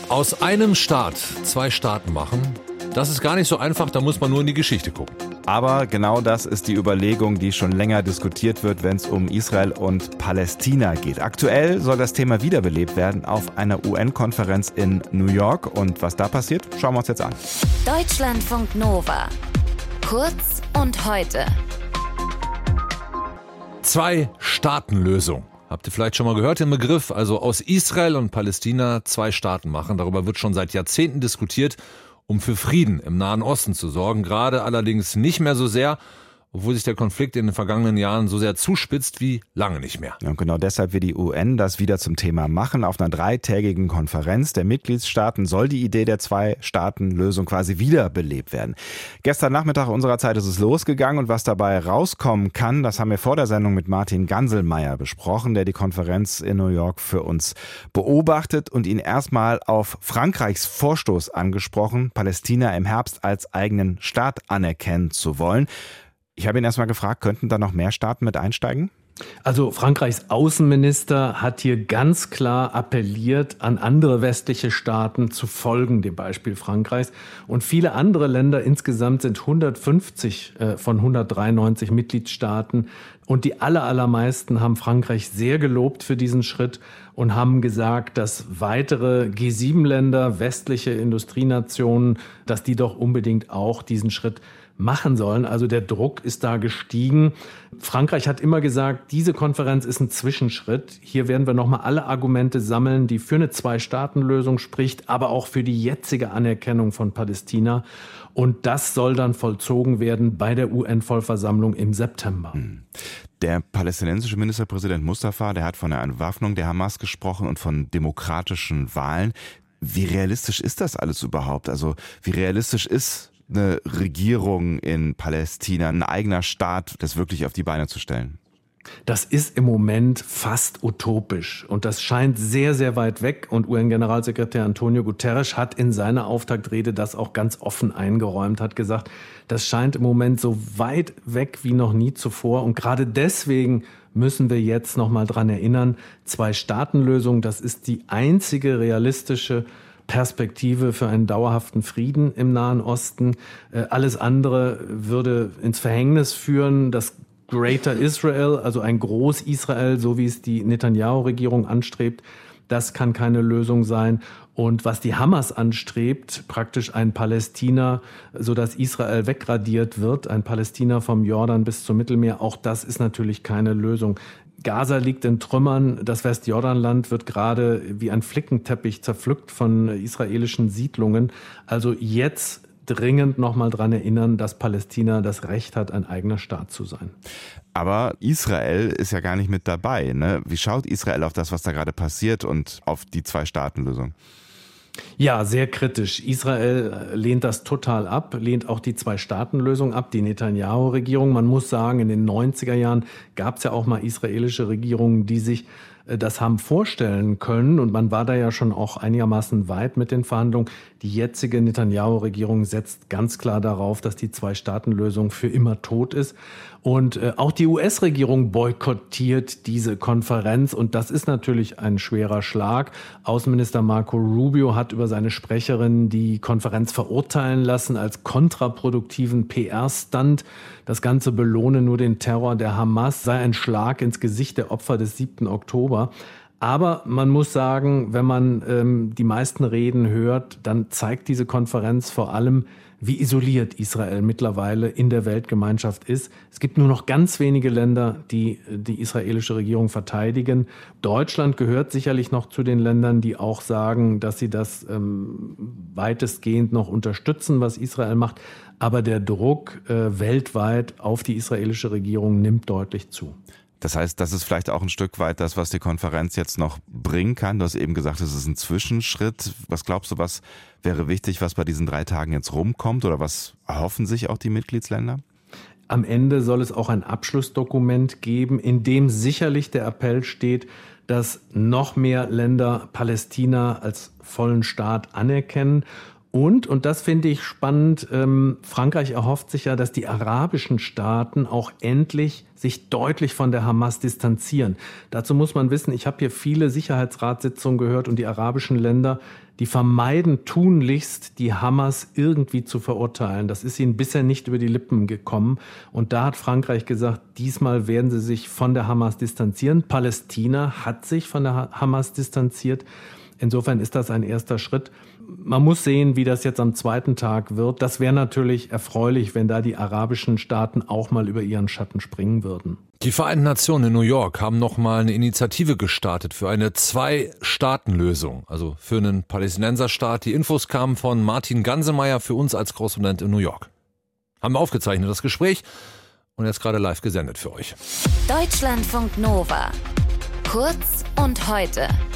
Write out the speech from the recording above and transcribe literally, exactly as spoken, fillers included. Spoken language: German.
Aus einem Staat zwei Staaten machen, das ist gar nicht so einfach, da muss man nur in die Geschichte gucken. Aber genau das ist die Überlegung, die schon länger diskutiert wird, wenn es um Israel und Palästina geht. Aktuell soll das Thema wiederbelebt werden auf einer U N-Konferenz in New York. Und was da passiert, schauen wir uns jetzt an. Deutschlandfunk Nova. Kurz und heute. Zwei-Staaten-Lösung. Habt ihr vielleicht schon mal gehört, den Begriff? Also aus Israel und Palästina zwei Staaten machen. Darüber wird schon seit Jahrzehnten diskutiert, um für Frieden im Nahen Osten zu sorgen. Gerade allerdings nicht mehr so sehr, obwohl sich der Konflikt in den vergangenen Jahren so sehr zuspitzt wie lange nicht mehr. Und genau deshalb will die U N das wieder zum Thema machen. Auf einer dreitägigen Konferenz der Mitgliedstaaten soll die Idee der Zwei-Staaten-Lösung quasi wiederbelebt werden. Gestern Nachmittag unserer Zeit ist es losgegangen und was dabei rauskommen kann, das haben wir vor der Sendung mit Martin Ganselmeier besprochen, der die Konferenz in New York für uns beobachtet und ihn erstmal auf Frankreichs Vorstoß angesprochen, Palästina im Herbst als eigenen Staat anerkennen zu wollen. Ich habe ihn erstmal gefragt, könnten da noch mehr Staaten mit einsteigen? Also Frankreichs Außenminister hat hier ganz klar appelliert, an andere westliche Staaten zu folgen, dem Beispiel Frankreichs. Und viele andere Länder, insgesamt sind hundertfünfzig äh, von hundertdreiundneunzig Mitgliedstaaten. Und die aller, allermeisten haben Frankreich sehr gelobt für diesen Schritt und haben gesagt, dass weitere G sieben Länder, westliche Industrienationen, dass die doch unbedingt auch diesen Schritt machen sollen. Also der Druck ist da gestiegen. Frankreich hat immer gesagt, diese Konferenz ist ein Zwischenschritt. Hier werden wir nochmal alle Argumente sammeln, die für eine Zwei-Staaten-Lösung spricht, aber auch für die jetzige Anerkennung von Palästina. Und das soll dann vollzogen werden bei der U N-Vollversammlung im September. Der palästinensische Ministerpräsident Mustafa, der hat von der Entwaffnung der Hamas gesprochen und von demokratischen Wahlen. Wie realistisch ist das alles überhaupt? Also wie realistisch ist eine Regierung in Palästina, ein eigener Staat, das wirklich auf die Beine zu stellen? Das ist im Moment fast utopisch und das scheint sehr, sehr weit weg. Und U N-Generalsekretär Antonio Guterres hat in seiner Auftaktrede das auch ganz offen eingeräumt, hat gesagt, das scheint im Moment so weit weg wie noch nie zuvor. Und gerade deswegen müssen wir jetzt noch mal dran erinnern, Zwei-Staaten-Lösung, das ist die einzige realistische Perspektive für einen dauerhaften Frieden im Nahen Osten. Alles andere würde ins Verhängnis führen. Das Greater Israel, also ein Groß-Israel, so wie es die Netanyahu-Regierung anstrebt, das kann keine Lösung sein. Und was die Hamas anstrebt, praktisch ein Palästina, sodass Israel wegradiert wird, ein Palästina vom Jordan bis zum Mittelmeer, auch das ist natürlich keine Lösung. Gaza liegt in Trümmern, das Westjordanland wird gerade wie ein Flickenteppich zerpflückt von israelischen Siedlungen. Also jetzt dringend nochmal dran erinnern, dass Palästina das Recht hat, ein eigener Staat zu sein. Aber Israel ist ja gar nicht mit dabei, ne? Wie schaut Israel auf das, was da gerade passiert und auf die Zwei-Staaten-Lösung? Ja, sehr kritisch. Israel lehnt das total ab, lehnt auch die Zwei-Staaten-Lösung ab, die Netanyahu-Regierung. Man muss sagen, in den neunziger Jahren gab es ja auch mal israelische Regierungen, die sich das haben vorstellen können. Und man war da ja schon auch einigermaßen weit mit den Verhandlungen. Die jetzige Netanyahu-Regierung setzt ganz klar darauf, dass die Zwei-Staaten-Lösung für immer tot ist. Und äh, auch die U S-Regierung boykottiert diese Konferenz. Und das ist natürlich ein schwerer Schlag. Außenminister Marco Rubio hat über seine Sprecherin die Konferenz verurteilen lassen als kontraproduktiven P R-Stunt. Das Ganze belohne nur den Terror der Hamas, sei ein Schlag ins Gesicht der Opfer des siebten Oktober. Aber man muss sagen, wenn man ähm, die meisten Reden hört, dann zeigt diese Konferenz vor allem, wie isoliert Israel mittlerweile in der Weltgemeinschaft ist. Es gibt nur noch ganz wenige Länder, die die israelische Regierung verteidigen. Deutschland gehört sicherlich noch zu den Ländern, die auch sagen, dass sie das ähm, weitestgehend noch unterstützen, was Israel macht. Aber der Druck äh, weltweit auf die israelische Regierung nimmt deutlich zu. Das heißt, das ist vielleicht auch ein Stück weit das, was die Konferenz jetzt noch bringen kann. Du hast eben gesagt, es ist ein Zwischenschritt. Was glaubst du, was wäre wichtig, was bei diesen drei Tagen jetzt rumkommt? Oder was erhoffen sich auch die Mitgliedsländer? Am Ende soll es auch ein Abschlussdokument geben, in dem sicherlich der Appell steht, dass noch mehr Länder Palästina als vollen Staat anerkennen Und, und das finde ich spannend, ähm, Frankreich erhofft sich ja, dass die arabischen Staaten auch endlich sich deutlich von der Hamas distanzieren. Dazu muss man wissen, ich habe hier viele Sicherheitsratssitzungen gehört und die arabischen Länder, die vermeiden tunlichst, die Hamas irgendwie zu verurteilen. Das ist ihnen bisher nicht über die Lippen gekommen. Und da hat Frankreich gesagt, diesmal werden sie sich von der Hamas distanzieren. Palästina hat sich von der Hamas distanziert. Insofern ist das ein erster Schritt. Man muss sehen, wie das jetzt am zweiten Tag wird. Das wäre natürlich erfreulich, wenn da die arabischen Staaten auch mal über ihren Schatten springen würden. Die Vereinten Nationen in New York haben nochmal eine Initiative gestartet für eine Zwei-Staaten-Lösung, also für einen Palästinenserstaat. Die Infos kamen von Martin Gansemeyer für uns als Korrespondent in New York. Haben wir aufgezeichnet, das Gespräch, und jetzt gerade live gesendet für euch. Deutschlandfunk Nova. Kurz und heute.